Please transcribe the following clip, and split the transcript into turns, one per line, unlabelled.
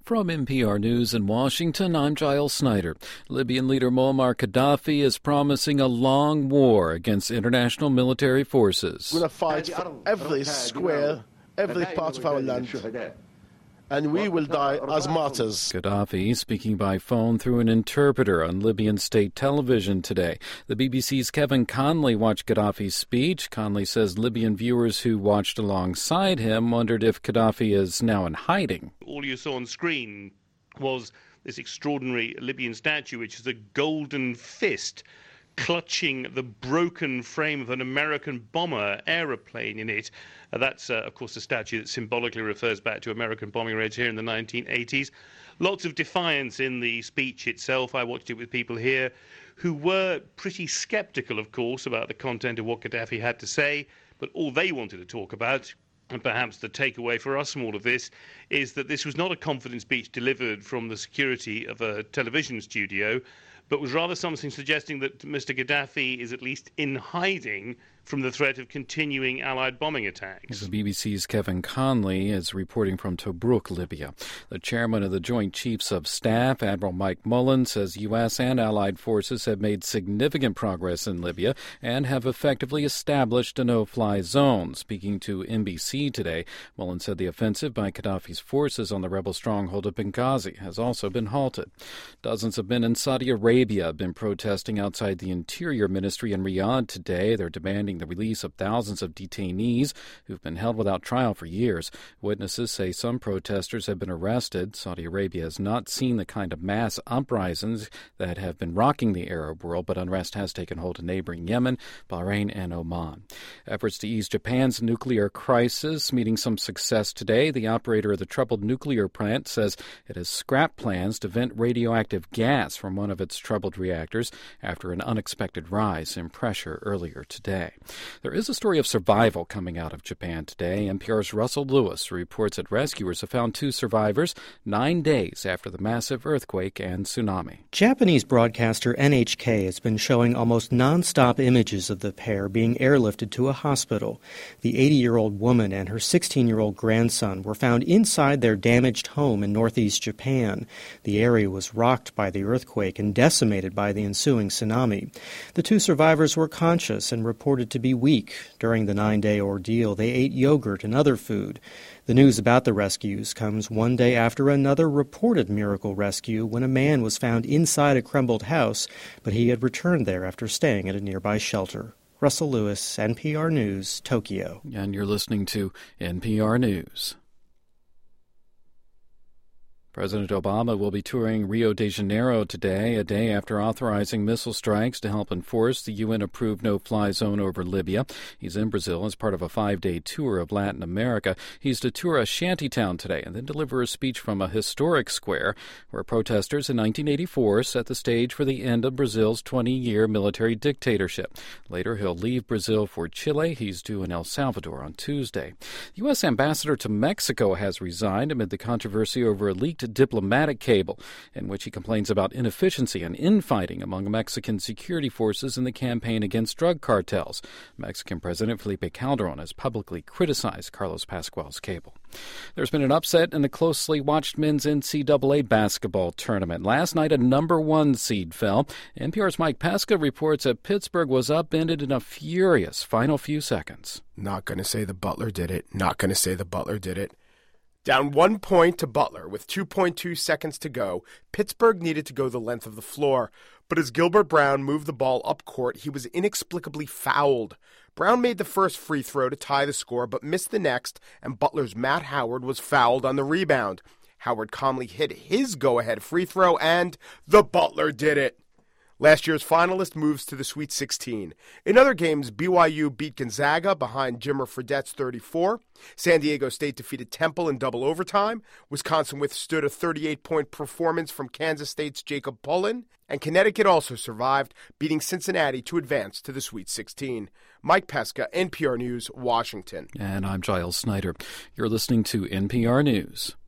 From NPR News in Washington, I'm Giles Snyder. Libyan leader Muammar Gaddafi is promising a long war against international military forces.
We're going to fight for every square, every part of our land, and we will die as martyrs.
Gaddafi speaking by phone through an interpreter on Libyan state television today. The BBC's Kevin Conley watched Gaddafi's speech. Conley says Libyan viewers who watched alongside him wondered if Gaddafi is now in hiding.
All you saw on screen was this extraordinary Libyan statue, which is a golden fist clutching the broken frame of an American bomber aeroplane in it. That's, of course, a statue that symbolically refers back to American bombing raids here in the 1980s. Lots of defiance in the speech itself. I watched it with people here who were pretty sceptical, of course, about the content of what Gaddafi had to say, but all they wanted to talk about, and perhaps the takeaway for us from all of this, is that this was not a confident speech delivered from the security of a television studio, but was rather something suggesting that Mr. Gaddafi is at least in hiding from the threat of continuing Allied bombing attacks.
The BBC's Kevin Conley is reporting from Tobruk, Libya. The chairman of the Joint Chiefs of Staff, Admiral Mike Mullen, says U.S. and Allied forces have made significant progress in Libya and have effectively established a no-fly zone. Speaking to NBC today, Mullen said the offensive by Gaddafi's forces on the rebel stronghold of Benghazi has also been halted. Dozens of men in Saudi Arabia have been protesting outside the Interior Ministry in Riyadh today. They're demanding the release of thousands of detainees who've been held without trial for years. Witnesses say some protesters have been arrested. Saudi Arabia has not seen the kind of mass uprisings that have been rocking the Arab world, but unrest has taken hold in neighboring Yemen, Bahrain, and Oman. Efforts to ease Japan's nuclear crisis meeting some success today. The operator of the troubled nuclear plant says it has scrapped plans to vent radioactive gas from one of its troubled reactors after an unexpected rise in pressure earlier today. There is a story of survival coming out of Japan today. NPR's Russell Lewis reports that rescuers have found 2 survivors 9 days after the massive earthquake and tsunami.
Japanese broadcaster NHK has been showing almost nonstop images of the pair being airlifted to a hospital. The 80-year-old woman and her 16-year-old grandson were found inside their damaged home in northeast Japan. The area was rocked by the earthquake and decimated by the ensuing tsunami. The 2 survivors were conscious and reported to be weak. During the 9-day ordeal, they ate yogurt and other food. The news about the rescues comes one day after another reported miracle rescue when a man was found inside a crumbled house, but he had returned there after staying at a nearby shelter. Russell Lewis, NPR News, Tokyo.
And you're listening to NPR News. President Obama will be touring Rio de Janeiro today, a day after authorizing missile strikes to help enforce the UN-approved no-fly zone over Libya. He's in Brazil as part of a 5-day tour of Latin America. He's to tour a shantytown today and then deliver a speech from a historic square where protesters in 1984 set the stage for the end of Brazil's 20-year military dictatorship. Later, he'll leave Brazil for Chile. He's due in El Salvador on Tuesday. The U.S. ambassador to Mexico has resigned amid the controversy over a leaked diplomatic cable in which he complains about inefficiency and infighting among Mexican security forces in the campaign against drug cartels. Mexican President Felipe Calderon has publicly criticized Carlos Pascual's cable. There's been an upset in the closely watched men's NCAA basketball tournament. Last night, a number 1 seed fell. NPR's Mike Pesca reports that Pittsburgh was upended in a furious final few seconds.
Not going to say the Butler did it. Not going to say the Butler did it. Down 1 point to Butler with 2.2 seconds to go, Pittsburgh needed to go the length of the floor. But as Gilbert Brown moved the ball up court, he was inexplicably fouled. Brown made the first free throw to tie the score, but missed the next, and Butler's Matt Howard was fouled on the rebound. Howard calmly hit his go-ahead free throw, and the Butler did it. Last year's finalist moves to the Sweet 16. In other games, BYU beat Gonzaga behind Jimmer Fredette's 34. San Diego State defeated Temple in double overtime. Wisconsin withstood a 38-point performance from Kansas State's Jacob Pullen. And Connecticut also survived, beating Cincinnati to advance to the Sweet 16. Mike Pesca, NPR News, Washington.
And I'm Giles Snyder. You're listening to NPR News.